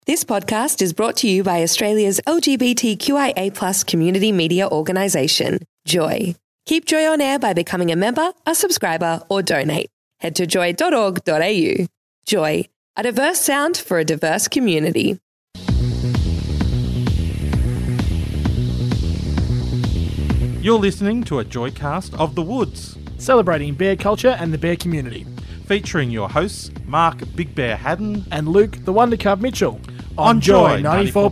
This podcast is brought to you by Australia's LGBTQIA+ community media organisation, Joy. Keep Joy on air by becoming a member, a subscriber, or donate. Head to joy.org.au. Joy, a diverse sound for a diverse community. You're listening to a Joycast of the Woods, celebrating bear culture and the bear community. featuring your hosts, Mark Big Bear Haddon and Luke the Wonder Cub Mitchell on Joy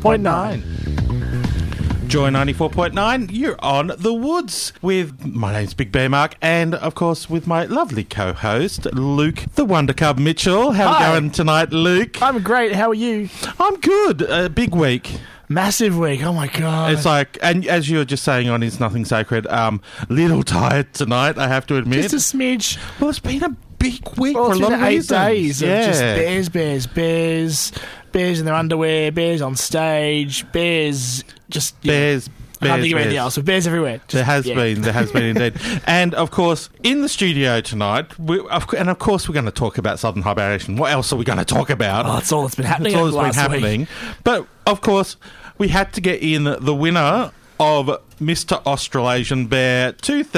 94.9. Joy 94.9, you're on the Woods with my name's Big Bear Mark and, of course, with my lovely co-host, Luke the Wonder Cub Mitchell. How are you going tonight, Luke? I'm great. How are you? I'm good. Big week. Massive week. Oh, my God. It's like, and as you were just saying on Is Nothing Sacred, little tired tonight, I have to admit. Just a smidge. Well, it's been a big week for a it's lot been of 8 reasons. days of just bears in their underwear, bears on stage, bears just... Bears. I can't think of anything else, but bears everywhere. There has been indeed. And, of course, in the studio tonight, of course we're going to talk about Southern Hibernation. What else are we going to talk about? Oh, that's all that's been happening That's all that's been happening. But, of course, we had to get in the winner of Mr. Australasian Bear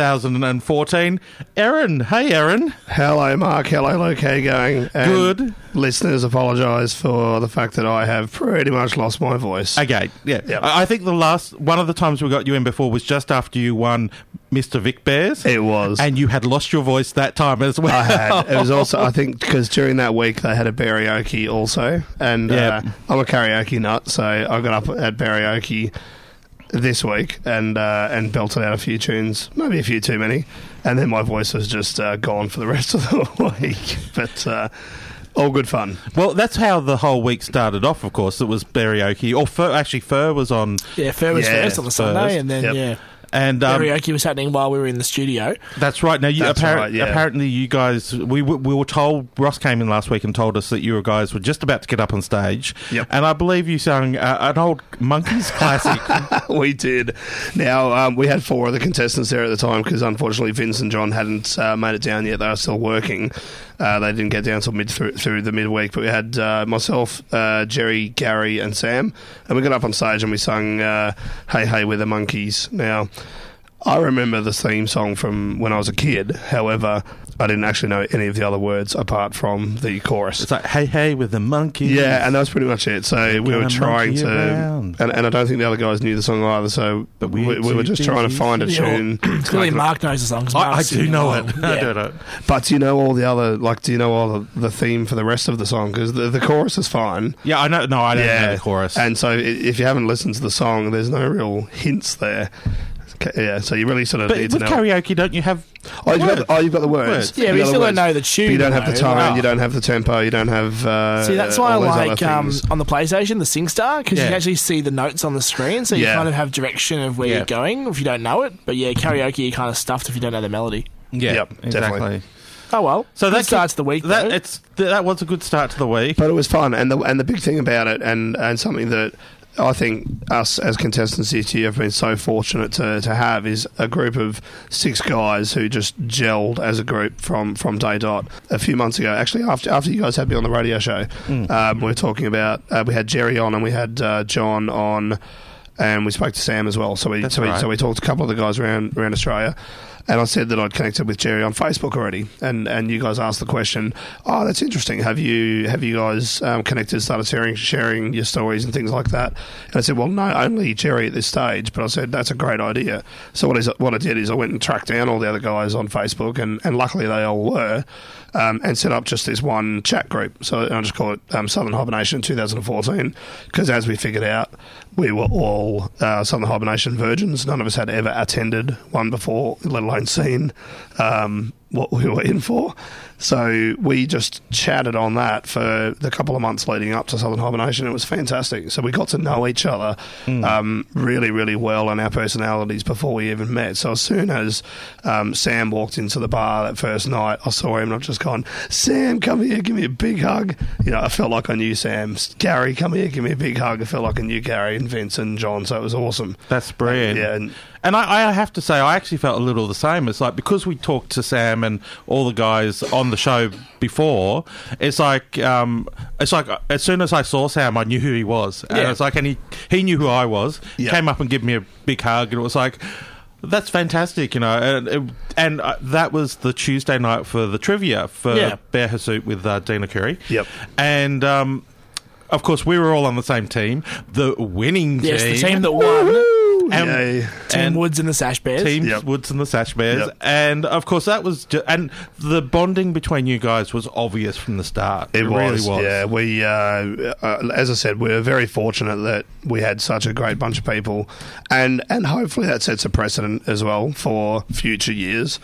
2014, Aaron. Hey, Aaron. Hello, Mark. Hello, Luke. How you going? And good. Listeners, apologise for the fact that I have pretty much lost my voice. Okay, yeah. Yep. I think one of the times we got you in before was just after you won Mr. Vic Bears. It was. And you had lost your voice that time as well. I had. It was also, I think, because during that week they had a karaoke also. And I'm a karaoke nut, so I got up at karaoke this week and belted out a few tunes, maybe a few too many, and then my voice was just gone for the rest of the week. But all good fun. Well, that's how the whole week started off, of course. It was karaoke, or Fur was on. Yeah, Fur was first on the Sunday, and then, and karaoke was happening while we were in the studio. That's right. Now, apparently you guys, we were told, Ross came in last week and told us that you guys were just about to get up on stage. Yep. And I believe you sang an old Monkees classic. We did. Now, we had 4 of the contestants there at the time because, unfortunately, Vince and John hadn't made it down yet. They were still working. They didn't get down until through the midweek, but we had myself, Jerry, Gary and Sam, and we got up on stage and we sung Hey Hey with the Monkees. Now, I remember the theme song from when I was a kid. However, I didn't actually know any of the other words apart from the chorus. It's like, hey, hey, with the monkeys. Yeah, and that was pretty much it. So we were trying to... And I don't think the other guys knew the song either, so we were just trying to find a tune. Clearly Mark knows the song. I do know it. I do know it. But do you know all the other... do you know all the theme for the rest of the song? Because the chorus is fine. Yeah, I know. No, I don't know the chorus. And so if you haven't listened to the song, there's no real hints there. Yeah, so you really sort of need to know. But with karaoke, don't you have you've got the words. Yeah, but you still don't know the tune. But you don't have the tone, you don't have the tempo, you don't have... see, that's why I like, on the PlayStation, the SingStar, because you can actually see the notes on the screen, so you kind of have direction of where you're going if you don't know it. But yeah, karaoke, you're kind of stuffed if you don't know the melody. Yeah, yep, exactly. Definitely. Oh, well. So that starts the week, though. That was a good start to the week. But it was fun, and the big thing about it, and something that I think us as contestants this year have been so fortunate to have, is a group of 6 guys who just gelled as a group from day dot. A few months ago, actually, after you guys had me on the radio show, we were talking about, we had Jerry on and we had John on, and we spoke to Sam as well. So we talked to a couple of the guys around Australia. And I said that I'd connected with Jerry on Facebook already, and you guys asked the question, oh, that's interesting, have you guys connected, started sharing your stories and things like that? And I said, well, no, only Jerry at this stage, but I said, that's a great idea. So what I did is I went and tracked down all the other guys on Facebook, and luckily they all were, and set up just this one chat group. So I just call it Southern Hibernation 2014, because as we figured out, we were all Southern Hibernation virgins. None of us had ever attended one before, let alone seen what we were in for. So we just chatted on that for the couple of months leading up to Southern Hibernation. It was fantastic. So we got to know each other really, really well, and our personalities before we even met. So as soon as Sam walked into the bar that first night, I saw him and I just gone, Sam, come here, give me a big hug. You know, I felt like I knew Sam. Gary, come here, give me a big hug. I felt like I knew Gary and Vince and John, so it was awesome. That's brilliant. And I have to say, I actually felt a little the same. It's like, because we talked to Sam Sam and all the guys on the show before, it's like as soon as I saw Sam, I knew who he was. And it's like, and he knew who I was. Yep. Came up and gave me a big hug, and it was like, that's fantastic, and that was the Tuesday night for the trivia for Bear Hirsute with Dina Curry. Yep. And of course, we were all on the same team, the winning team. Yes, the team that won. Team Woods and the Sash Bears. Woods and the Sash Bears. Yep. And, of course, that was... and the bonding between you guys was obvious from the start. It really was. Yeah, we... as I said, we were very fortunate that we had such a great bunch of people. And hopefully that sets a precedent as well for future years.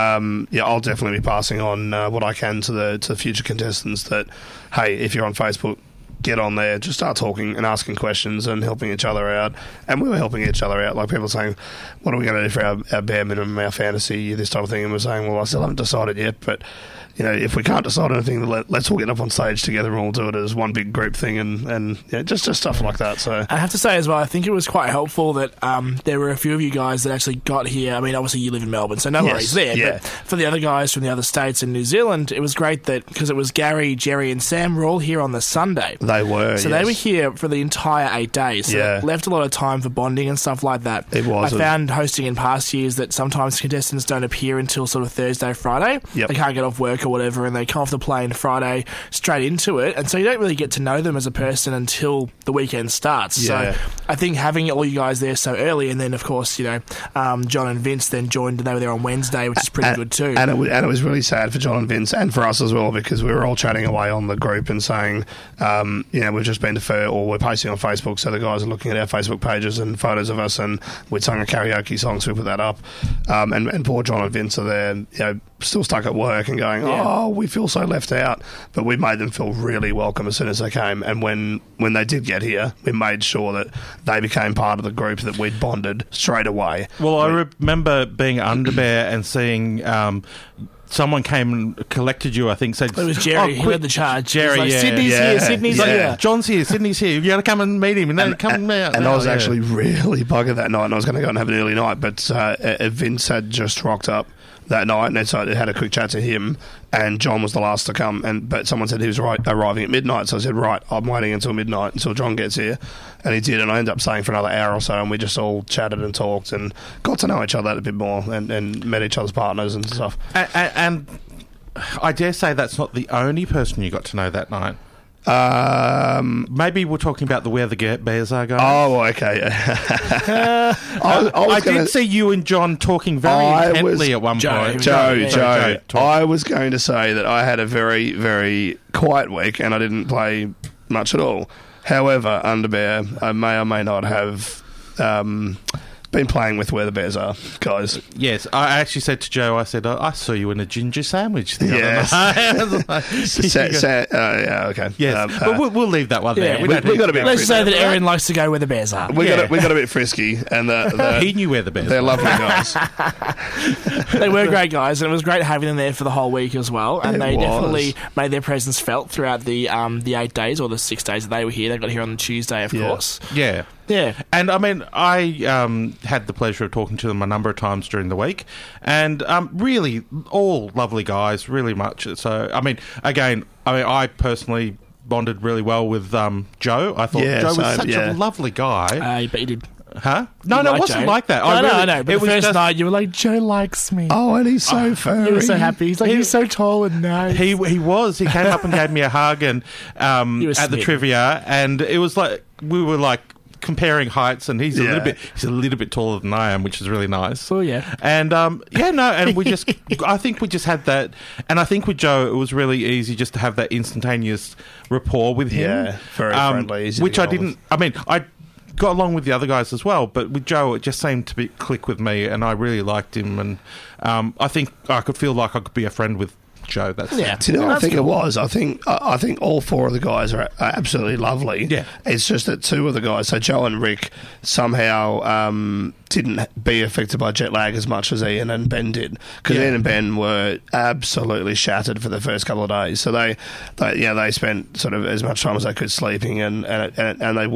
I'll definitely be passing on what I can to the future contestants that, hey, if you're on Facebook, get on there, just start talking and asking questions and helping each other out. And we were helping each other out, like people saying, what are we going to do for our bare minimum, our fantasy, this type of thing. And we're saying, well, I still haven't decided yet, but if we can't decide anything, let's all get up on stage together and we'll do it as one big group thing and just stuff like that. So I have to say as well, I think it was quite helpful that there were a few of you guys that actually got here. I mean, obviously you live in Melbourne, so no worries there. Yeah. But for the other guys from the other states in New Zealand, it was great that because it was Gary, Jerry and Sam were all here on the Sunday. They were, So they were here for the entire 8 days. So it left a lot of time for bonding and stuff like that. It was. I found hosting in past years that sometimes contestants don't appear until sort of Thursday, Friday. Yep. They can't get off work or whatever, and they come off the plane Friday straight into it, and so you don't really get to know them as a person until the weekend starts. So I think having all you guys there so early, and then of course John and Vince then joined, and they were there on Wednesday, which is pretty good too. And it was really sad for John and Vince and for us as well, because we were all chatting away on the group and saying we've just been to fair, or we're posting on Facebook, so the guys are looking at our Facebook pages and photos of us, and we'd sung a karaoke song, so we put that up, and poor John and Vince are there still stuck at work and going, we feel so left out, but we made them feel really welcome as soon as they came. And when they did get here, we made sure that they became part of the group, that we'd bonded straight away. Well, I remember being under Bear and seeing someone came and collected you, I think, said... It was Jerry, he led the charge. Jerry, like, Sydney's here, Sydney's here. John's here, Sydney's here. You got to come and meet him. And come out. And I was actually really buggered that night, and I was going to go and have an early night, but Vince had just rocked up that night, and so I had a quick chat to him, and John was the last to come, but someone said he was arriving at midnight, so I said, right, I'm waiting until midnight, until John gets here, and he did, and I ended up staying for another hour or so, and we just all chatted and talked and got to know each other a bit more, and met each other's partners and stuff. And I dare say that's not the only person you got to know that night. Maybe we're talking about where the Bears are going. Oh, okay. I did see you and John talking very intently at one point. Joe. I was going to say that I had a very, very quiet week and I didn't play much at all. However, under Bear, I may or may not have been playing with where the Bears are, guys. Yes, I actually said to Joe, I said, I saw you in a ginger sandwich the other night. Okay. Yes, but we'll leave that one there. We got a bit. Let's say that Aaron likes to go where the Bears are. We got a bit frisky, and he knew where the Bears. They're lovely guys. They were great guys, and it was great having them there for the whole week as well. And they definitely made their presence felt throughout the 8 days or the 6 days that they were here. They got here on the Tuesday, of course. Yeah. Yeah. And I mean, I had the pleasure of talking to them a number of times during the week, and really all lovely guys, really much. So, I personally bonded really well with Joe. I thought Joe was such a lovely guy. But you did. Huh? No, it wasn't like that. No. But the first night you were like, Joe likes me. Oh, and he's so furry. You were so happy. He's like, he's so tall and nice. He was. He came up and gave me a hug and at the trivia, and it was like we were like comparing heights, and he's a little bit taller than I am, which is really nice. Oh yeah. And and we just I think we just had that, and I think with Joe it was really easy just to have that instantaneous rapport with him. Yeah, very friendly, which I didn't. I mean, I got along with the other guys as well, but with Joe it just seemed to click with me, and I really liked him, and I think I could feel like I could be a friend with Joe. Do you know what I think it was? I think all four of the guys are absolutely lovely. Yeah. It's just that two of the guys, so Joe and Rick, somehow didn't be affected by jet lag as much as Ian and Ben did, because Ian and Ben were absolutely shattered for the first couple of days. So they spent sort of as much time as they could sleeping, and they weren't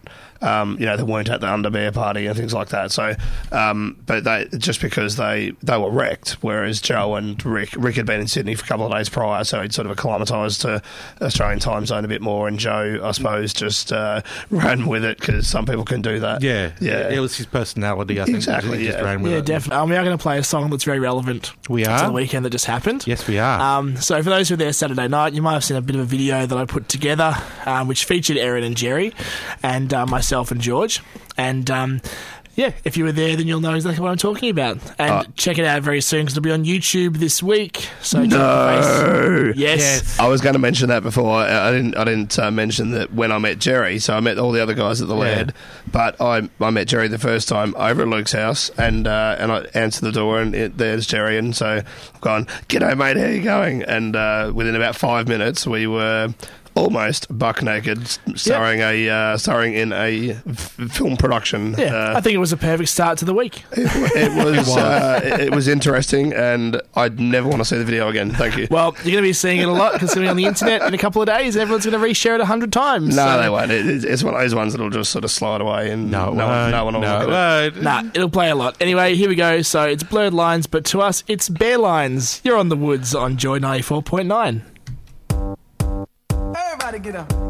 they weren't at the Underbear party and things like that. So, but just because they were wrecked, whereas Joe and Rick had been in Sydney for a couple of days prior, so he'd sort of acclimatised to Australian time zone a bit more, and Joe, I suppose, just ran with it because some people can do that. Yeah. It was his personality, I think. Exactly, he just ran with it. Definitely. We are going to play a song that's very relevant to the weekend that just happened. Yes, we are. So for those who were there Saturday night, you might have seen a bit of a video that I put together, which featured Erin and Jerry and myself and George. And if you were there, then you'll know exactly what I'm talking about. And check it out very soon because it'll be on YouTube this week. So no, yes. I was going to mention that before. I didn't mention that when I met Jerry. So I met all the other guys at the Laird, but I met Jerry the first time over at Luke's house, and I answered the door, and there's Jerry, and so I've gone, "G'day, mate, how you going?" And within about 5 minutes, we were almost buck naked, starring in a film production. Yeah, I think it was a perfect start to the week. It was interesting, and I'd never want to see the video again. Thank you. Well, you're going to be seeing it a lot because it's going to be on the internet in a couple of days. Everyone's going to reshare it 100 times. No, they won't. It's one of those ones that'll just sort of slide away, and no one will look at it. Nah, it'll play a lot. Anyway, here we go. So it's blurred lines, but to us, it's bare lines. You're on the woods on Joy 94.9. Everybody get up.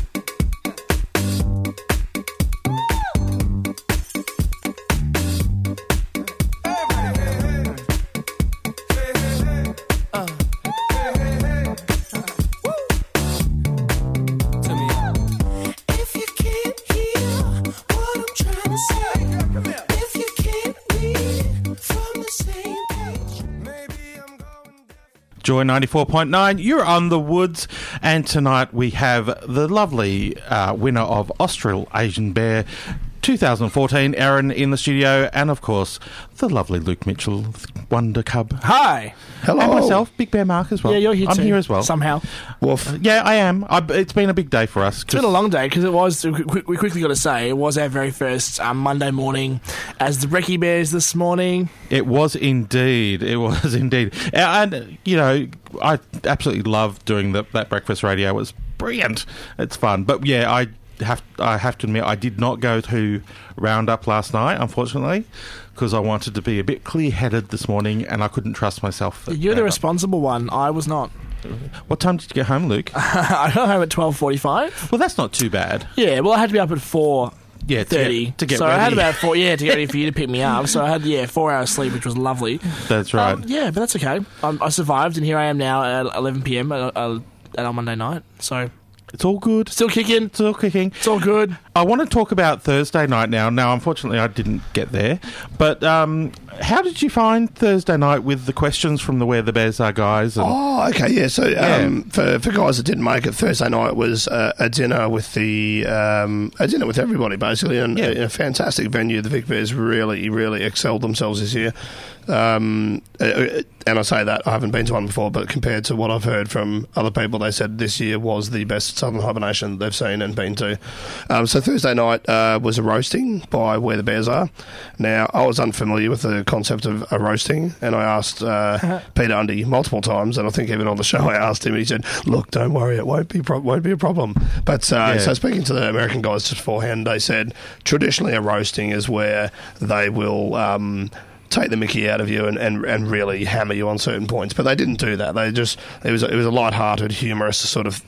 Joy 94.9, you're on the woods, and tonight we have the lovely winner of Australasian Bear 2014, Erin, in the studio, and of course the lovely Luke Mitchell, Wonder Cub. Hi. Hello. And myself, Big Bear Mark as well. Yeah, you're here too. I'm here as well. Somehow. Woof. Yeah, I am. It's been a big day for us. It's been a long day because we quickly got to say, it was our very first Monday morning as the Brekkie Bears this morning. It was indeed. And, I absolutely loved doing that breakfast radio. It was brilliant. It's fun. But, yeah, I have to admit, I did not go to Roundup last night, unfortunately, because I wanted to be a bit clear-headed this morning, and I couldn't trust myself. You're the responsible one. I was not. What time did you get home, Luke? I got home at 12:45. Well, that's not too bad. Yeah, well, I had to be up at 4:30. Yeah, to get so ready. I had about 4, to get ready for you to pick me up. So I had, 4 hours sleep, which was lovely. That's right. But that's okay. I survived, and here I am now at 11 p.m. at our Monday night. So it's all good. Still kicking. It's all kicking. It's all good. I want to talk about Thursday night now. Now, unfortunately, I didn't get there. But how did you find Thursday night with the questions from the Where the Bears Are guys? Okay, yeah. So for guys that didn't make it, Thursday night was a dinner with everybody, basically, and a fantastic venue. The Vic Bears really, really excelled themselves this year. And I say that, I haven't been to one before, but compared to what I've heard from other people, they said this year was the best Southern Hibernation they've seen and been to. So Thursday night was a roasting by Where the Bears Are. Now, I was unfamiliar with the concept of a roasting, and I asked Peter Undy multiple times, and I think even on the show I asked him, and he said, "Look, don't worry, it won't be a problem." But so speaking to the American guys just beforehand, they said traditionally a roasting is where they will take the mickey out of you and really hammer you on certain points. But they didn't do that. It was a light-hearted, humorous sort of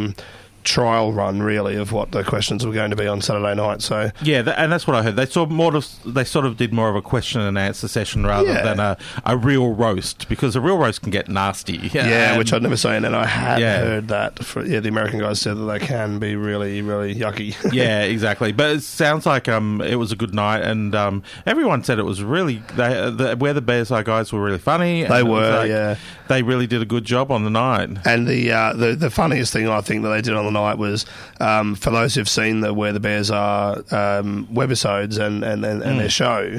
trial run, really, of what the questions were going to be on Saturday night. So and that's what I heard. They sort of did more of a question and answer session rather than a real roast, because a real roast can get nasty. Yeah, which I'd never seen, and I had heard that. The American guys said that they can be really, really yucky. Yeah, exactly. But it sounds like it was a good night, and everyone said it was really Where the Bears Are guys were really funny. They were, they really did a good job on the night. And the funniest thing I think that they did on the night was, for those who've seen the Where the Bears Are webisodes and their show,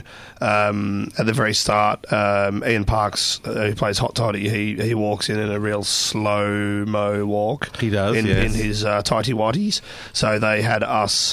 at the very start, Ian Parks, who plays Hot Toddy, he walks in a real slow-mo walk. He does, in his tighty-whities. So they had us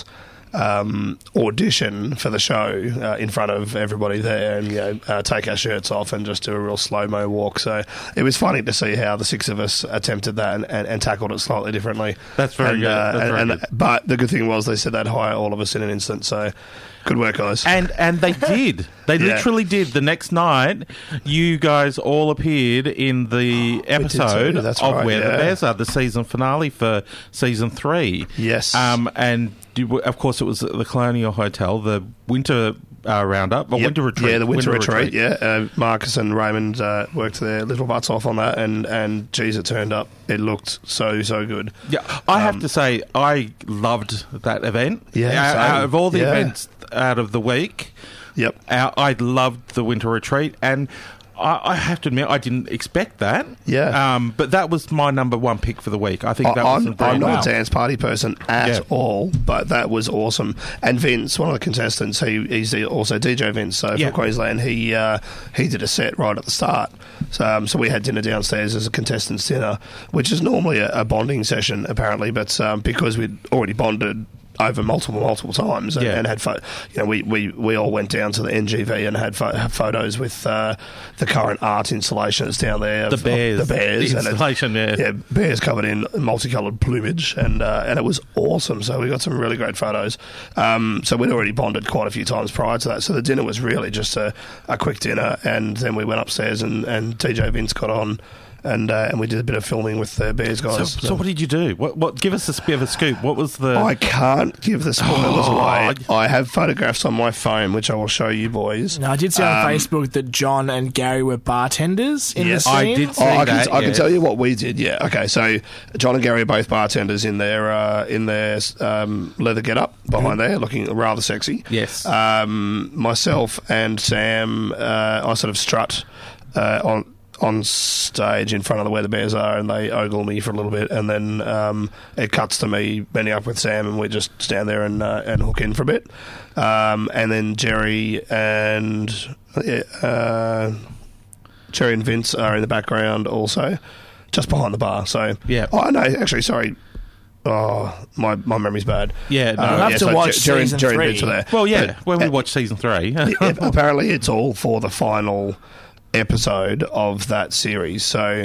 audition for the show in front of everybody there and take our shirts off and just do a real slow-mo walk. So it was funny to see how the six of us attempted that and tackled it slightly differently. That's very good. But the good thing was they said they'd hire all of us in an instant, so good work, guys. And they did. They literally did. The next night, you guys all appeared in the episode of right, Where the Bears Are, the season finale for season 3. Yes. And of course, it was at the Colonial Hotel, the winter roundup, winter retreat. Yeah, the winter retreat. Yeah, Marcus and Raymond worked their little butts off on that, and geez, it turned up. It looked so good. Yeah, I have to say, I loved that event. Yeah, out of all the events out of the week, I loved the winter retreat, and I have to admit, I didn't expect that. Yeah. But that was my number one pick for the week. I think that was I'm not a dance party person at all, but that was awesome. And Vince, one of the contestants, he's also DJ Vince from Queensland. He did a set right at the start. So we had dinner downstairs as a contestants' dinner, which is normally a bonding session, apparently. But because we'd already bonded over multiple times and had we all went down to the NGV and had photos with the current art installation that's down there. The bears. The installation, bears covered in multicoloured plumage, and it was awesome. So we got some really great photos. So we'd already bonded quite a few times prior to that. So the dinner was really just a quick dinner, and then we went upstairs and DJ Vince got on. And we did a bit of filming with the Bears guys. So what did you do? What? Give us a bit of a scoop. What was the? I can't give the spoilers away. I have photographs on my phone, which I will show you boys. No, I did see on Facebook that John and Gary were bartenders in the scene. I did see that. I can tell you what we did. Yeah. Okay. So John and Gary are both bartenders in their leather getup behind there, looking rather sexy. Yes. Myself and Sam, I sort of strut on stage in front of Where the Bears Are, and they ogle me for a little bit, and then it cuts to me bending up with Sam, and we just stand there and hook in for a bit, and then Jerry and Vince are in the background also, just behind the bar. So no, actually, sorry. Oh, my memory's bad. Yeah, no. We'll have to watch Jerry season 3. And Vince are there. Well, when we watch season 3. Apparently it's all for the final episode of that series. So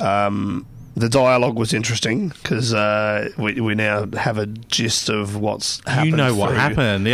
the dialogue was interesting because we now have a gist of what's happened. You know what happened,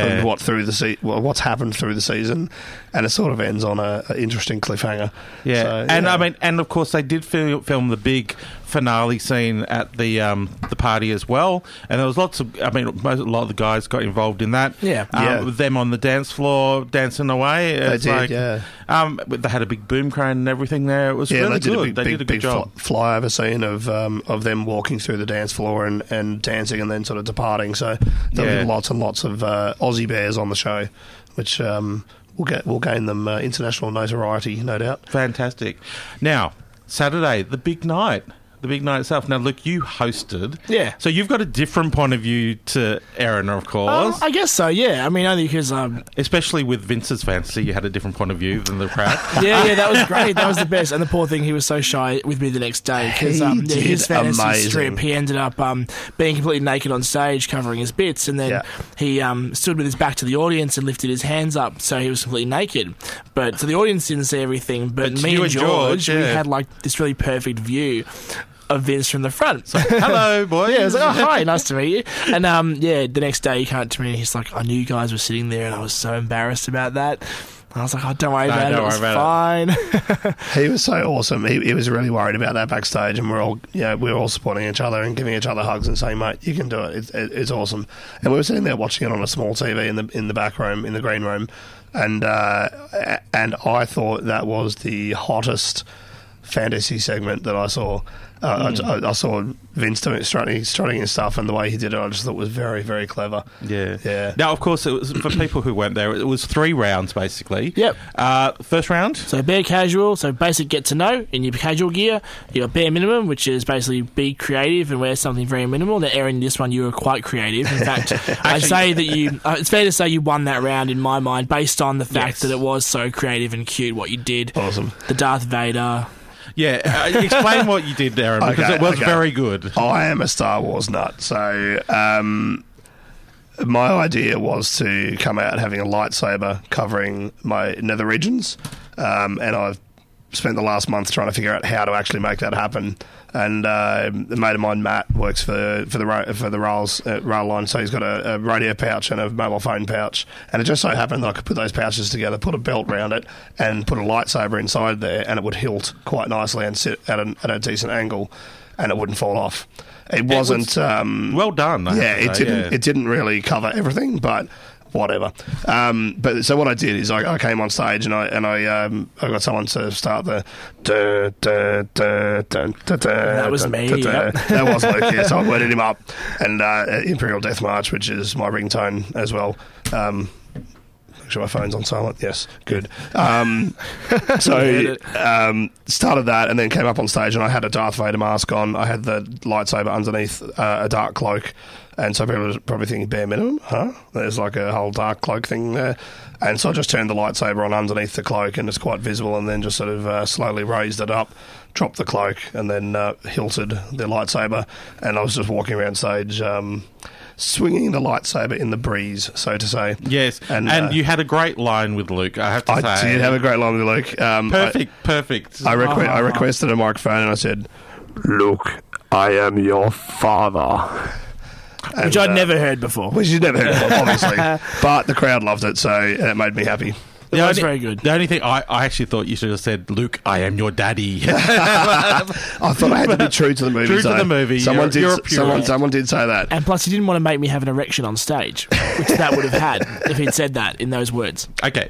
what's happened through the season, and it sort of ends on an interesting cliffhanger. Yeah, so, and I mean, and of course they did film the big finale scene at the party as well, and there was lots of. I mean, a lot of the guys got involved in that. With them on the dance floor dancing away. They did. They had a big boom crane and everything there. It was really good. They did a good job. Flyover scene of them walking through the dance floor and dancing and then sort of departing. So there'll be lots and lots of Aussie Bears on the show, which will gain them international notoriety, no doubt. Fantastic. Now, Saturday, the big night. The big night itself. Now, look, you hosted. Yeah. So you've got a different point of view to Erin, of course. I guess so, yeah. I mean, only because... Especially with Vince's fantasy, you had a different point of view than the crowd. yeah, that was great. That was the best. And the poor thing, he was so shy with me the next day because his fantasy strip, he ended up being completely naked on stage, covering his bits, and then he stood with his back to the audience and lifted his hands up, so he was completely naked. But so the audience didn't see everything, but me and George, we had like this really perfect view of Vince from the front. So, hello, boys. Yeah, I was like, oh, hi, nice to meet you. And the next day he came to me and he's like, I knew you guys were sitting there, and I was so embarrassed about that. And I was like, oh, don't worry about it. It was fine. He was so awesome. He was really worried about that backstage, and we were all supporting each other and giving each other hugs and saying, mate, you can do it. It's awesome. And we were sitting there watching it on a small TV in the back room, in the green room, and I thought that was the hottest fantasy segment that I saw. I saw Vince doing strutting and stuff, and the way he did it, I just thought was very, very clever. Yeah. Now, of course, it was for people who weren't there. It was 3 rounds basically. Yep. First round. So Bear Casual, so basic get to know in your casual gear. You got Bear Minimum, which is basically be creative and wear something very minimal. Now, Erin, this one you were quite creative. In fact, I'd say that you. It's fair to say you won that round in my mind, based on the fact that it was so creative and cute what you did. Awesome. The Darth Vader. Yeah, explain what you did, Darren, because it was very good. I am a Star Wars nut, so my idea was to come out having a lightsaber covering my nether regions, and I've spent the last month trying to figure out how to actually make that happen. And a mate of mine, Matt, works for the rail line, so he's got a radio pouch and a mobile phone pouch. And it just so happened that I could put those pouches together, put a belt around it, and put a lightsaber inside there, and it would hilt quite nicely and sit at a decent angle, and it wouldn't fall off. It wasn't well done. It didn't really cover everything, but whatever. But so what I did is I came on stage and I got someone to start the that was me. Yep. That was Luke. Yeah, so I worded him up, and Imperial Death March, which is my ringtone as well. Make sure my phone's on silent. Yes, good. So started that, and then came up on stage, and I had a Darth Vader mask on. I had the lightsaber underneath a dark cloak, and so people are probably thinking bare minimum, huh? There's like a whole dark cloak thing there, and so I just turned the lightsaber on underneath the cloak, and it's quite visible, and then just sort of slowly raised it up, dropped the cloak, and then hilted the lightsaber, and I was just walking around stage. Swinging the lightsaber in the breeze, so to say. Yes, and you had a great line with Luke, I have to say. I did have a great line with Luke. Perfect. I requested a microphone, and I said, "Luke, I am your father." Which I'd never heard before. Which you'd never heard before, obviously. But the crowd loved it, so it made me happy. That was very good. The only thing, I actually thought you should have said, "Luke, I am your daddy." I thought I had to be true to the movie. True to the movie. Someone did say that. And plus, he didn't want to make me have an erection on stage, which that would have had if he'd said that in those words. Okay.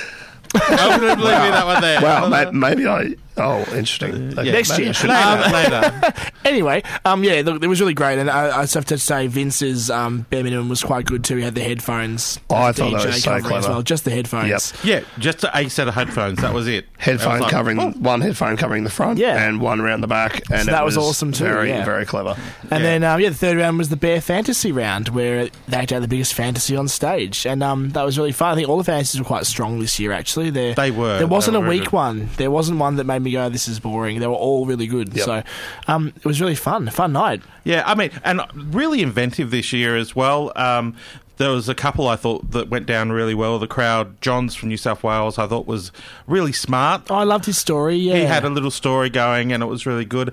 I wouldn't believe me that one there. Well, maybe I... Oh, interesting. Okay. Next year. Later. Anyway, look, it was really great, and I just have to say Vince's bare minimum was quite good too. He had the headphones. Oh, I thought that was so clever. As well. Just the headphones. Yep. Yeah, just a set of headphones. That was it. One headphone covering the front, and one around the back, and so that was awesome too. Very clever. And then the third round was the Bear Fantasy round, where they had the biggest fantasy on stage, and that was really fun. I think all the fantasies were quite strong this year. Actually, they were. There wasn't a weak one. There wasn't one that made me go, "This is boring." They were all really good. Yep. So it was really fun. A fun night. Yeah, I mean, and really inventive this year as well. There was a couple I thought that went down really well. The crowd, John's from New South Wales, I thought was really smart. Oh, I loved his story, yeah. He had a little story going and it was really good.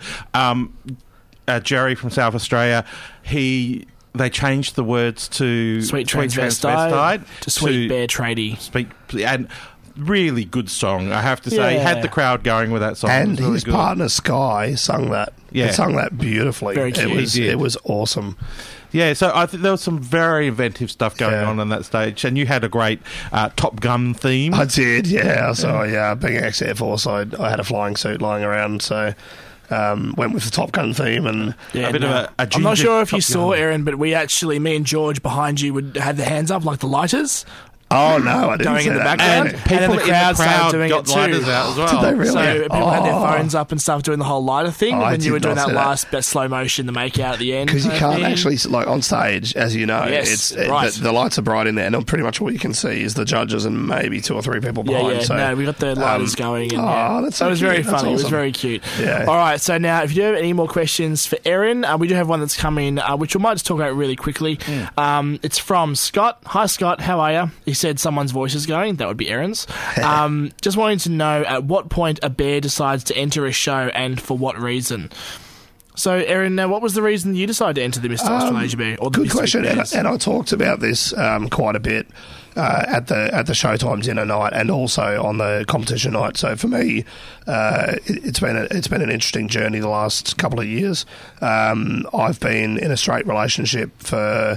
Jerry from South Australia, they changed the words to Sweet Transvestite to Sweet Bear Tradie. And really good song, I have to say. He had the crowd going with that song. And his partner, Sky, sung that. Yeah. He sung that beautifully. Very cute. It was awesome. Yeah, so I think there was some very inventive stuff going on that stage, and you had a great Top Gun theme. I did, yeah. So, being an ex-Air Force, I had a flying suit lying around, so... went with the Top Gun theme and a bit of a I'm not sure if you saw, Aaron, but me and George behind you had the hands up like the lighters. Oh no, I didn't going see in the that. background, and people and in the crowd started doing got it lighters too. out as well. Did they really? So people had their phones up and stuff doing the whole lighter thing when you were doing that last bit slow motion, the make out at the end. Because you can't actually, like on stage, as you know, right. the lights are bright in there, and pretty much all you can see is the judges and maybe 2 or 3 people behind. Yeah, so, no, we got the lighters going. And, that's so so it was cute. very That's funny. awesome. It was very cute. Yeah. All right, so now if you do have any more questions for Aaron, we do have one that's coming, which we might just talk about really quickly. It's from Scott. Hi, Scott. How are you? He said someone's voice is going. That would be Aaron's. Just wanting to know at what point a bear decides to enter a show and for what reason. So, Aaron, what was the reason you decided to enter the Mr. Australasia Bear? Or the Good Mr. question, Bears? and I talked about this quite a bit at the Showtime dinner night and also on the competition night. So for me, it's been an interesting journey the last couple of years. I was in a straight relationship for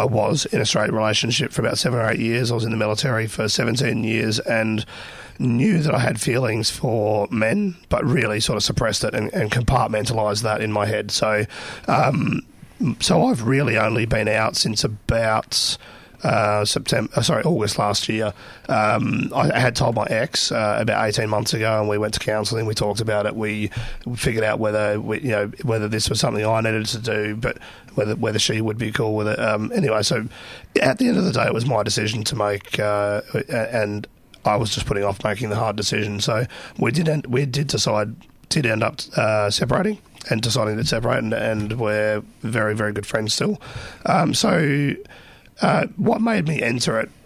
about 7 or 8 years. I was in the military for 17 years and knew that I had feelings for men, but really sort of suppressed it and compartmentalised that in my head. So I've really only been out since about August last year. I had told my ex about 18 months ago, and we went to counselling. We talked about it. We figured out whether this was something I needed to do, but whether she would be cool with it. Anyway, so at the end of the day, it was my decision to make, and I was just putting off making the hard decision. So we did end up separating and deciding to separate, and we're very, very good friends still. So what made me enter it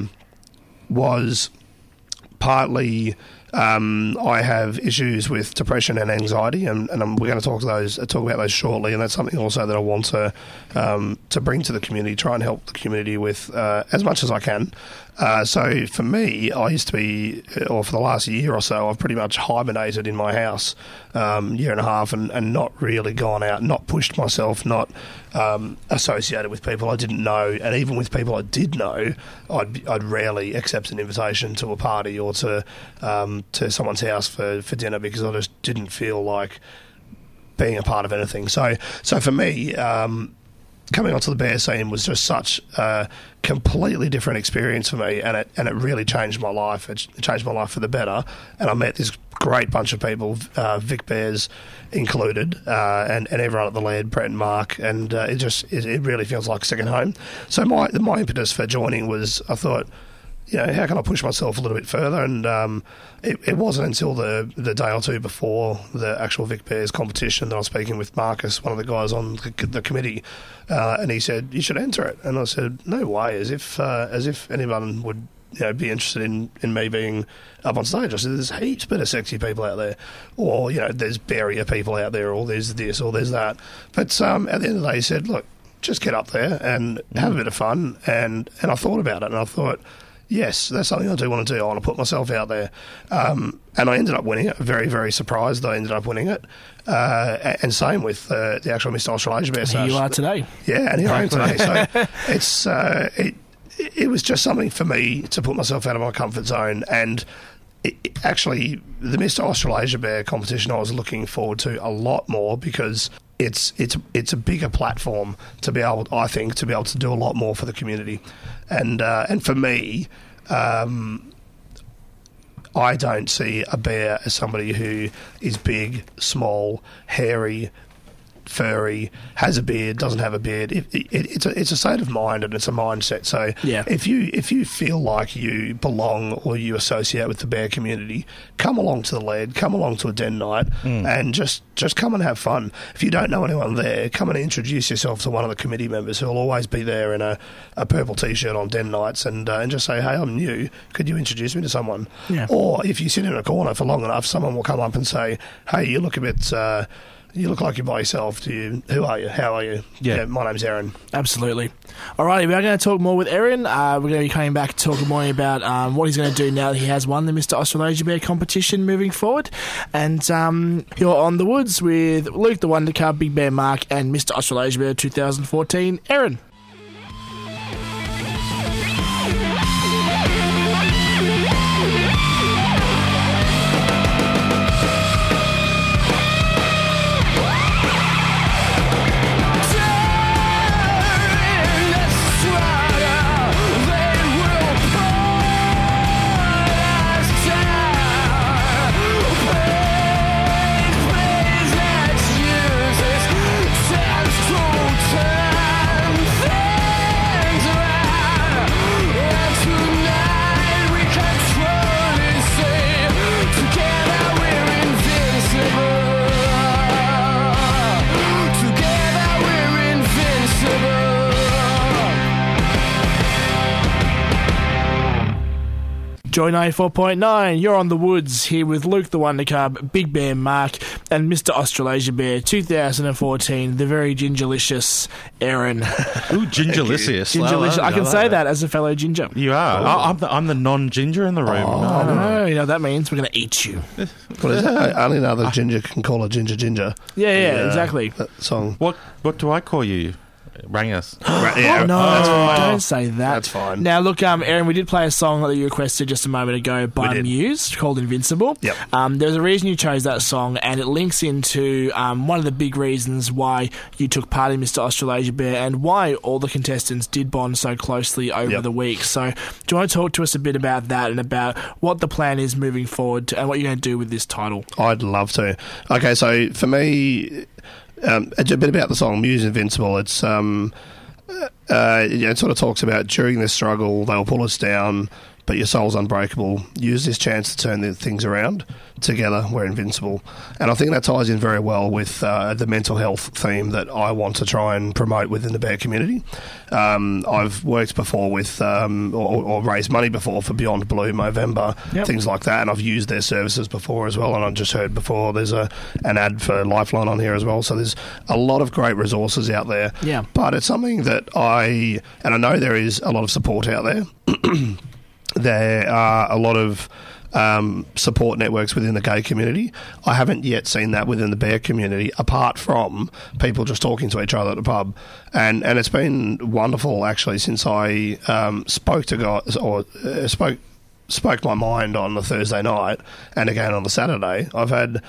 was partly I have issues with depression and anxiety, and we're going to talk about those shortly, and that's something also that I want to bring to the community, try and help the community with as much as I can. So for me, I used to be, or for the last year or so, I've pretty much hibernated in my house, year and a half, and not really gone out, not pushed myself, not associated with people I didn't know, and even with people I did know, I'd rarely accept an invitation to a party or to someone's house for dinner, because I just didn't feel like being a part of anything. So for me, coming onto the bear scene was just such a completely different experience for me, and it really changed my life. It changed my life for the better, and I met this great bunch of people, Vic Bears included, and everyone at the lead, Brett and Mark, and it really feels like a second home. So my impetus for joining was, I thought, how can I push myself a little bit further? And it wasn't until the day or two before the actual Vic Bears competition that I was speaking with Marcus, one of the guys on the committee, and he said, "You should enter it." And I said, "No way," as if anyone would be interested in me being up on stage. I said, "There's heaps better sexy people out there, or there's barrier people out there, or there's this, or there's that." But at the end of the day, he said, "Look, just get up there and have a bit of fun." And I thought about it, and I thought, yes, that's something I do want to do. I want to put myself out there. And I ended up winning it. Very, very surprised I ended up winning it. And same with the actual Mr. Australasia Bear. Here you are today. Yeah, and here I am today. So it was just something for me to put myself out of my comfort zone. And actually, the Mr. Australasia Bear competition I was looking forward to a lot more, because it's a bigger platform to be able, I think, to be able to do a lot more for the community, and for me, I don't see a bear as somebody who is big, small, hairy, furry, has a beard, doesn't have a beard. It's a state of mind, and it's a mindset. So if you feel like you belong or you associate with the bear community, come along to the lead, come along to a den night, and just come and have fun. If you don't know anyone there, come and introduce yourself to one of the committee members who will always be there in a purple t-shirt on den nights, and just say, "Hey, I'm new. Could you introduce me to someone?" Yeah. Or if you sit in a corner for long enough, someone will come up and say, "Hey, you look a bit... you look like you're by yourself. Who are you? How are you?" Yeah, my name's Aaron. Absolutely. Alrighty, we are going to talk more with Aaron. We're going to be coming back to talk more about what he's going to do now that he has won the Mr. Australasia Bear competition moving forward. And you're on the woods with Luke the Wonder Cub, Big Bear Mark, and Mr. Australasia Bear 2014, Aaron. Joy 94.9, you're on the woods here with Luke the Wonder Cub, Big Bear Mark, and Mr. Australasia Bear 2014, the very gingerlicious Aaron. Ooh, gingerlicious. Gingerlicious. I can say that as a fellow ginger. You are. I'm the non-ginger in the room. Oh, no. You know what that means? We're going to eat you. What is that? Only another ginger can call a ginger. Yeah, exactly. That song. What do I call you? Rangus. Yeah, that's fine. Don't say that. That's fine. Now, look, Aaron, we did play a song that you requested just a moment ago by Muse called Invincible. Yep. There's a reason you chose that song, and it links into one of the big reasons why you took part in Mr. Australasia Bear and why all the contestants did bond so closely over the week. So, do you want to talk to us a bit about that and about what the plan is moving forward and what you're going to do with this title? I'd love to. Okay, so for me... a bit about the song Muse Invincible. It's it sort of talks about during this struggle they'll pull us down, but your soul's unbreakable. Use this chance to turn the things around. Together, we're invincible. And I think that ties in very well with the mental health theme that I want to try and promote within the bear community. I've worked before with or raised money before for Beyond Blue, Movember, things like that, and I've used their services before as well. And I just heard before there's an ad for Lifeline on here as well. So there's a lot of great resources out there. Yeah. But it's something that I know there is a lot of support out there. There are a lot of support networks within the gay community. I haven't yet seen that within the bear community, apart from people just talking to each other at the pub. And it's been wonderful, actually, since I spoke to guys, or spoke my mind on the Thursday night and again on the Saturday. I've had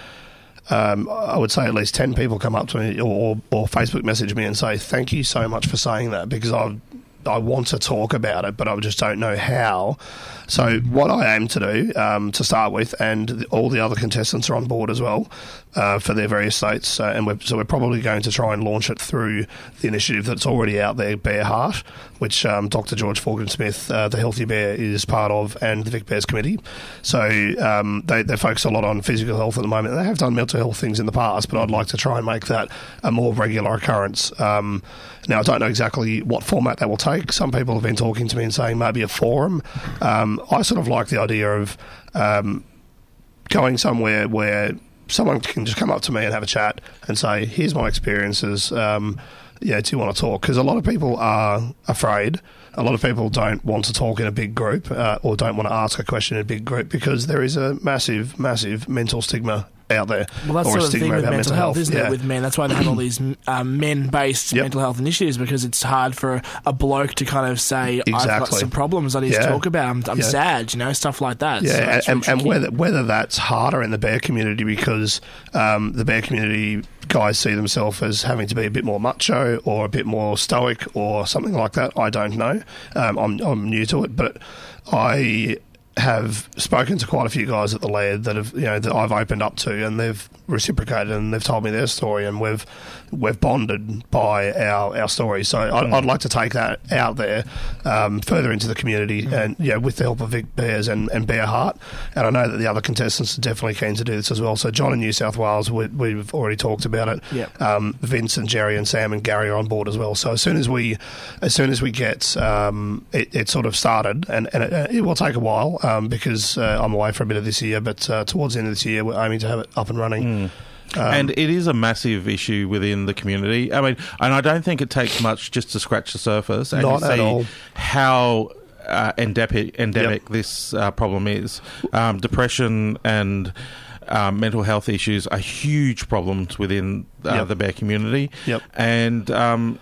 I would say at least 10 people come up to me or Facebook message me and say, thank you so much for saying that, because I want to talk about it, but I just don't know how. So what I aim to do, to start with, and all the other contestants are on board as well for their various states, so we're probably going to try and launch it through the initiative that's already out there, Bear Heart, which Dr. George Forgan-Smith, the Healthy Bear, is part of, and the Vic Bears Committee. So they focus a lot on physical health at the moment. They have done mental health things in the past, but I'd like to try and make that a more regular occurrence. Now, I don't know exactly what format that will take. Some people have been talking to me and saying maybe a forum. I sort of like the idea of going somewhere where someone can just come up to me and have a chat and say, here's my experiences. Do you want to talk? Because a lot of people are afraid. A lot of people don't want to talk in a big group or don't want to ask a question in a big group because there is a massive, massive mental stigma out there. Well, that's sort of the thing with mental health, isn't it, with men? That's why they have all these men-based mental health initiatives, because it's hard for a bloke to kind of say, I've got some problems I need to talk about, I'm sad, stuff like that. Yeah, so and whether that's harder in the bear community because the bear community guys see themselves as having to be a bit more macho or a bit more stoic or something like that, I don't know. I'm new to it, but I have spoken to quite a few guys at the Laird that have, that I've opened up to, and they've reciprocated and they've told me their story, and we've bonded by our stories. So I'd like to take that out there further into the community, and with the help of Vic Bears and Bear Heart. And I know that the other contestants are definitely keen to do this as well. So John in New South Wales, we've already talked about it. Vince and Jerry and Sam and Gary are on board as well. So as soon as we get it sort of started, and it will take a while because I'm away for a bit of this year, but towards the end of this year we're aiming to have it up and running. And it is a massive issue within the community. I mean, and I don't think it takes much just to scratch the surface and Not at all. How endemic this problem is. Depression and mental health issues are huge problems within the bear community. And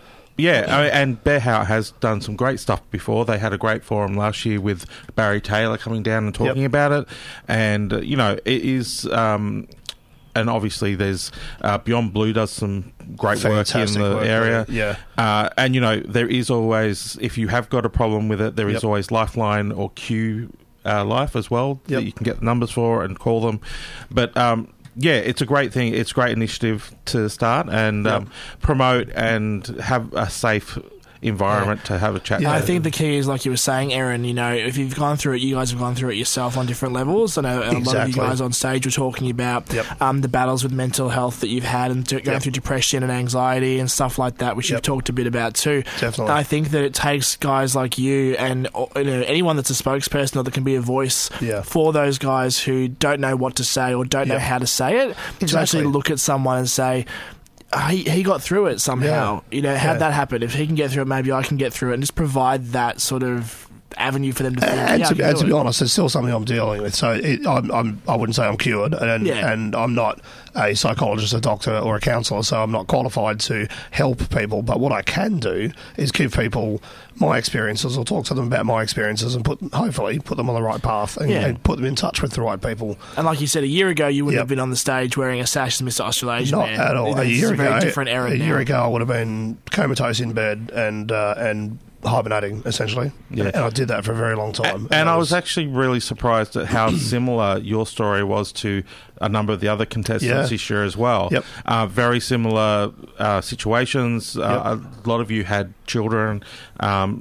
and Bear Heart has done some great stuff before. They had a great forum last year with Barry Taylor coming down and talking about it. And, it is... and obviously there's Beyond Blue does some great work in the area. And, there is always, if you have got a problem with it, there is always Lifeline or Q Life as well that you can get the numbers for and call them. But... it's a great thing. It's a great initiative to start and promote and have a safe environment to have a chat. I think the key is, like you were saying, Aaron, if you've gone through it, you guys have gone through it yourself on different levels. I know a lot of you guys on stage were talking about the battles with mental health that you've had and going through depression and anxiety and stuff like that, which you've talked a bit about too. Definitely. I think that it takes guys like you and anyone that's a spokesperson or that can be a voice for those guys who don't know what to say or don't know how to say it, to actually look at someone and say, he got through it somehow. How'd that happen? If he can get through it, maybe I can get through it, and just provide that sort of avenue for them to think. And to be honest, it's still something I'm dealing with. So I wouldn't say I'm cured, and I'm not a psychologist, a doctor, or a counsellor, so I'm not qualified to help people. But what I can do is give people my experiences, or talk to them about my experiences, and hopefully put them on the right path and put them in touch with the right people. And like you said, a year ago you wouldn't have been on the stage wearing a sash as Mr. Australasia. Not at all. A year ago, different era a year ago I would have been comatose in bed and hibernating, essentially. Yeah. And I did that for a very long time. And I was actually really surprised at how similar your story was to a number of the other contestants this year as well. Yep. Very similar situations. A lot of you had children, and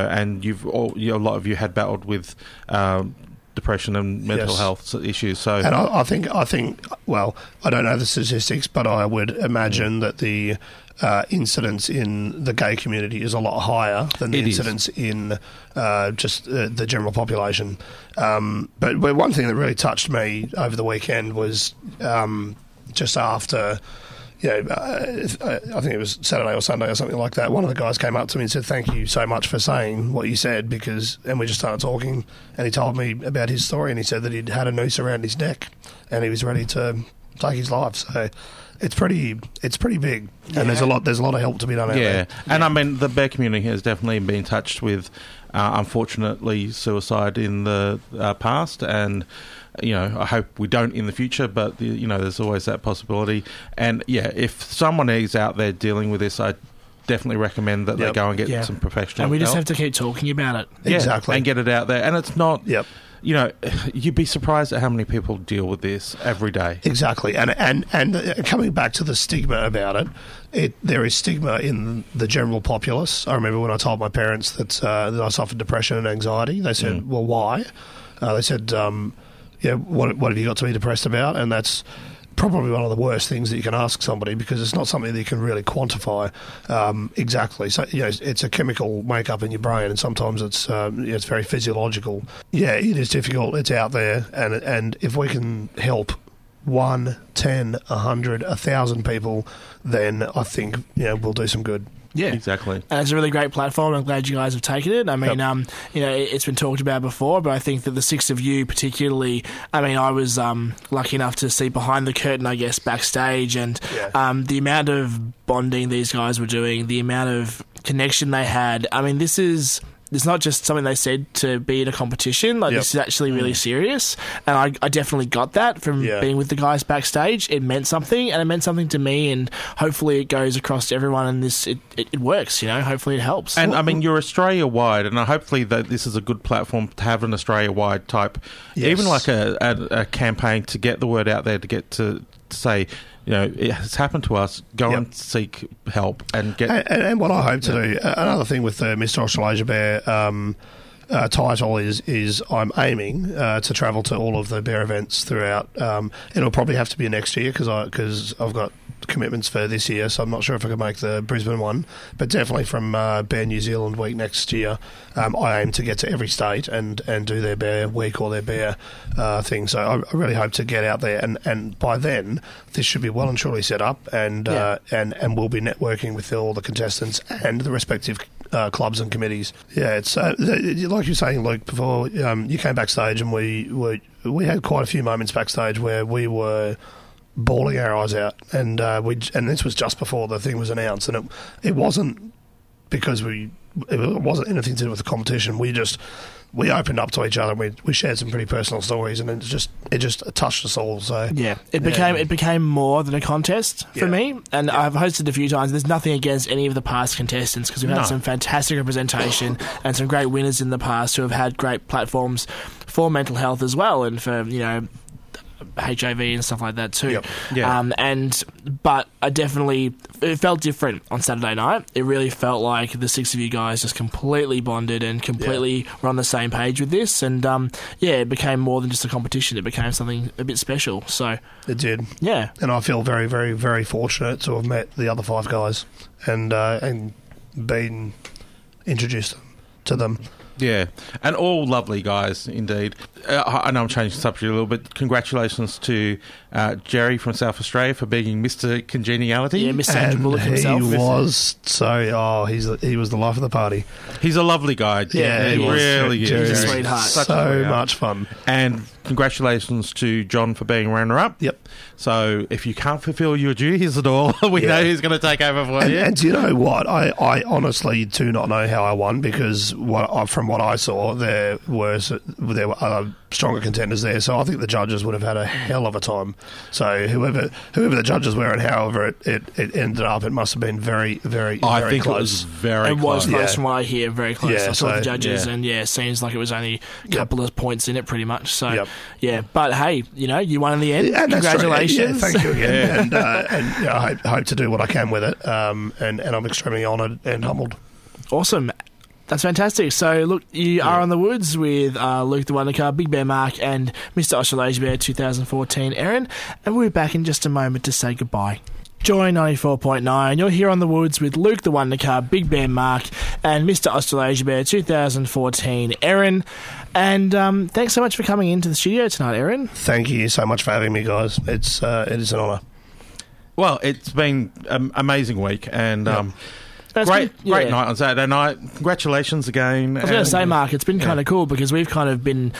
a lot of you had battled with depression and mental health issues. So, and I think. Well, I don't know the statistics, but I would imagine that the incidence in the gay community is a lot higher than the incidence in just the general population. But one thing that really touched me over the weekend was just after. I think it was Saturday or Sunday or something like that. One of the guys came up to me and said, "Thank you so much for saying what you said," and we just started talking, and he told me about his story, and he said that he'd had a noose around his neck, and he was ready to take his life. So it's pretty big, and there's a lot of help to be done out there. And I mean, the bear community has definitely been touched with, unfortunately, suicide in the past, and I hope we don't in the future, but there's always that possibility. And if someone is out there dealing with this, I definitely recommend that they go and get some professional help. And we just have to keep talking about it. Exactly. And get it out there. And it's not... you'd be surprised at how many people deal with this every day. Exactly, and coming back to the stigma about it, there is stigma in the general populace. I remember when I told my parents that I suffered depression and anxiety. They said, "Well, why?" They said, what have you got to be depressed about? And that's probably one of the worst things that you can ask somebody, because it's not something that you can really quantify exactly. So it's a chemical makeup in your brain, and sometimes it's very physiological. Yeah, it is difficult. It's out there, and if we can help 1, 10, 100, 1,000 people, then I think we'll do some good. Yeah, exactly. And it's a really great platform. I'm glad you guys have taken it. I mean, it's been talked about before, but I think that the six of you particularly, I mean, I was lucky enough to see behind the curtain, I guess, backstage, and the amount of bonding these guys were doing, the amount of connection they had. I mean, it's not just something they said to be in a competition. This is actually really serious. And I definitely got that from being with the guys backstage. It meant something, and it meant something to me, and hopefully it goes across to everyone, and it works, Hopefully it helps. And, I mean, you're Australia-wide, and hopefully that this is a good platform to have an Australia-wide type, even like a campaign to get the word out there, to get to say... it has happened to us. Go and seek help and get... And what I hope to do... Another thing with the Mr. Australasia Bear title is I'm aiming to travel to all of the bear events throughout. It'll probably have to be next year because I've got commitments for this year, so I'm not sure if I can make the Brisbane one, but definitely from Bear New Zealand Week next year, I aim to get to every state and do their bear week or their bear thing. So I really hope to get out there, and by then this should be well and truly set up, and we'll be networking with all the contestants and the respective clubs and committees. Yeah, it's like you were saying, Luke, before you came backstage, and we had quite a few moments backstage where we were bawling our eyes out, and this was just before the thing was announced, and it wasn't because it wasn't anything to do with the competition. We opened up to each other, and we shared some pretty personal stories, and it just touched us all. So it became more than a contest for me, and I've hosted a few times. There's nothing against any of the past contestants, because we've had some fantastic representation and some great winners in the past who have had great platforms for mental health as well, and for HIV and stuff like that too. But it felt different on Saturday night. It really felt like the six of you guys just completely bonded and completely were on the same page with this, and it became more than just a competition. It became something a bit special. So it did, and I feel very, very, very fortunate to have met the other five guys and been introduced to them. Yeah, and all lovely guys indeed. I know I'm changing the subject a little bit. Congratulations to Jerry from South Australia for being Mr. Congeniality. Yeah, Mr. Sandra Bullock himself. He was the life of the party. He's a lovely guy. Yeah, he really is. He's a sweetheart. So much fun. And congratulations to John for being runner-up. Yep. So if you can't fulfil your duties at all, we know who's going to take over for you. And do you know what? I honestly do not know how I won, because from what I saw, there were other stronger contenders there. So I think the judges would have had a hell of a time. So whoever the judges were and however it ended up, it must have been very, very, I very think close. it was very It close. was close from what I hear, very close. Yeah, I saw so- the judges, yeah. and it seems like it was only a couple of points in it, pretty much. So, Yep. yeah. But hey, you won in the end. Yeah, that's right. Congratulations. Yeah, thank you again. And I hope to do what I can with it. And I'm extremely honoured and humbled. Awesome. That's fantastic. So, look, you are on the woods with Luke the Wonder Car, Big Bear Mark, and Mr. Australasia Bear 2014 Aaron, and we'll be back in just a moment to say goodbye. Joy 94.9. You're here on the woods with Luke the Wonder Car, Big Bear Mark, and Mr. Australasia Bear 2014 Aaron. And thanks so much for coming into the studio tonight, Aaron. Thank you so much for having me, guys. It is an honour. Well, it's been an amazing week, and Great night on Saturday night. Congratulations again. I was going to say, Mark, it's been kind of cool because we've kind of been...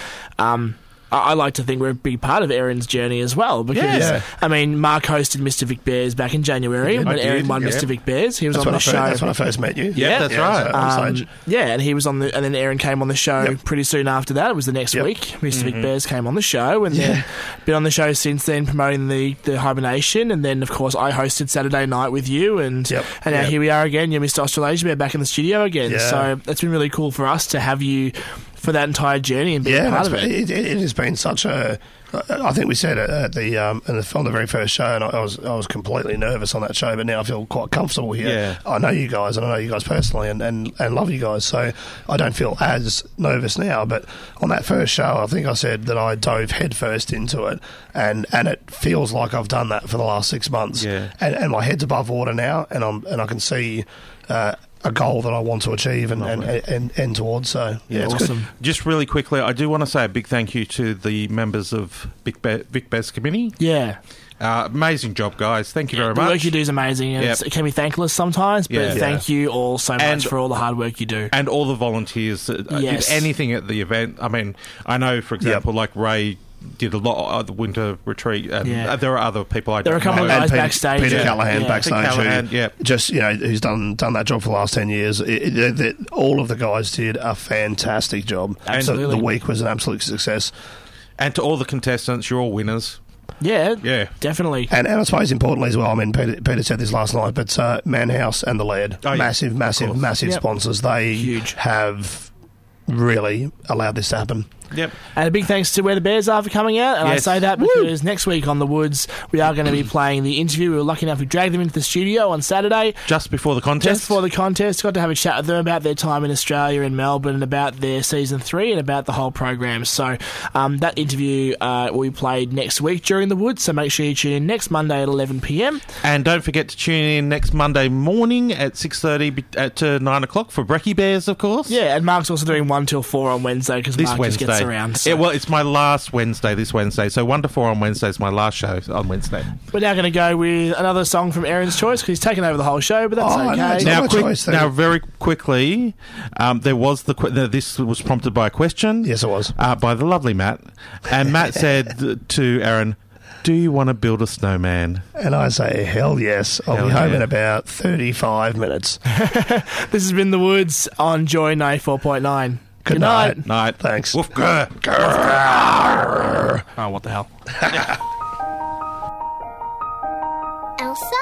I like to think we're a big part of Aaron's journey as well because, Yeah. I mean, Mark hosted Mr. Vic Bears back in January when Aaron won Mr. Vic Bears. He was on the show. That's when I first met you. Yeah, that's right. On stage. And he was on and then Aaron came on the show pretty soon after that. It was the next week. Mr. Vic Bears came on the show and then been on the show since then promoting the hibernation. And then, of course, I hosted Saturday night with you. And now here we are again. You're Mr. Australasia Bear back in the studio again. Yeah. So it's been really cool for us to have you for that entire journey and be a part of it. It has been such a. I think we said it at on the very first show, and I was completely nervous on that show, but now I feel quite comfortable here. Yeah. I know you guys, and I know you guys personally, and love you guys, so I don't feel as nervous now. But on that first show, I think I said that I dove headfirst into it, and it feels like I've done that for the last 6 months. Yeah. And my head's above water now, and I can see. A goal that I want to achieve and towards. So yeah, it's awesome. good. Just really quickly, I do want to say a big thank you to the members of Vic Bears committee. Yeah. Amazing job, guys. Thank you very The much. work you do is amazing, and it can be thankless sometimes, but thank you all so much And- for all the hard work you do. And all the volunteers that did anything at the event. I mean, I know, for example, like Ray did a lot of the winter retreat. And there are other people I There don't are a couple know. of guys backstage. Peter Callahan backstage, Peter Callahan, who just who's done that job for the last 10 years. All of the guys did a fantastic job. Absolutely. The week was an absolute success. And to all the contestants, you're all winners. Yeah, definitely. And I suppose importantly as well, I mean, Peter said this last night, but Manhouse and the Laird, massive sponsors. They have really allowed this to happen. Yep. And a big thanks to Where the Bears Are for coming out. And I say that because next week on The Woods, we are going to be playing the interview. We were lucky enough to drag them into the studio on Saturday. Just before the contest? Got to have a chat with them about their time in Australia and Melbourne and about their season 3 and about the whole program. So that interview will be played next week during The Woods. So make sure you tune in next Monday at 11 p.m. And don't forget to tune in next Monday morning at 6:30 to 9 o'clock for Brekkie Bears, of course. Yeah, and Mark's also doing 1 till 4 on Wednesday because Mark just gets around. So. Well, it's my last Wednesday this Wednesday, so 1 to 4 on Wednesday is my last show on Wednesday. We're now going to go with another song from Aaron's choice because he's taken over the whole show, but that's okay. Now, very quickly, there was this was prompted by a question. Yes, it was by the lovely Matt, and Matt said to Aaron, "Do you want to build a snowman?" And I say, hell yes. I'll be home in about 35 minutes. This has been The Woods on Joy 94.9. Good night. Night. Thanks. Woof, grr. Oh, what the hell? Elsa?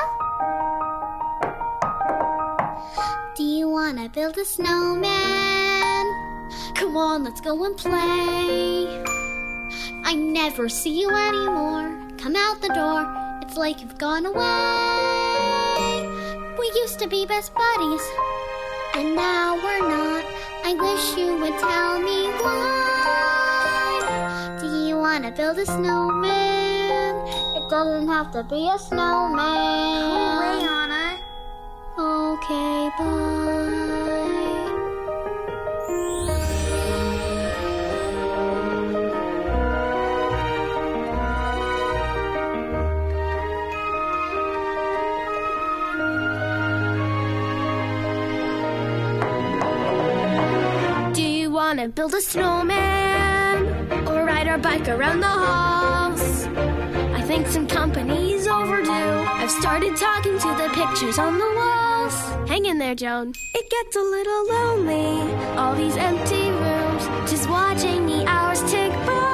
Do you want to build a snowman? Come on, let's go and play. I never see you anymore. Come out the door, it's like you've gone away. We used to be best buddies, and now we're not. I wish you would tell me why. Do you want to build a snowman? It doesn't have to be a snowman. Go away, Anna. Okay, bye. Wanna build a snowman or ride our bike around the halls. I think some company's overdue. I've started talking to the pictures on the walls. Hang in there, Joan. It gets a little lonely, all these empty rooms, just watching the hours tick by.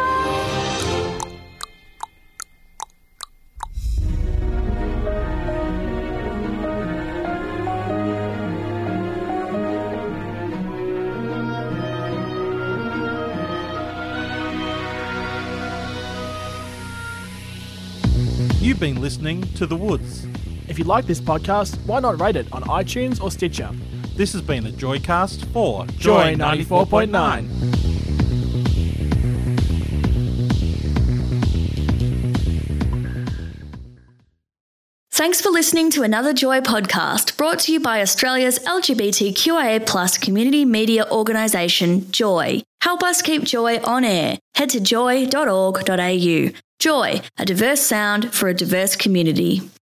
You've been listening to The Woods. If you like this podcast, why not rate it on iTunes or Stitcher? This has been a Joycast for Joy 94.9. Thanks for listening to another Joy podcast brought to you by Australia's LGBTQIA+ community media organisation, Joy. Help us keep Joy on air. Head to joy.org.au. Joy, a diverse sound for a diverse community.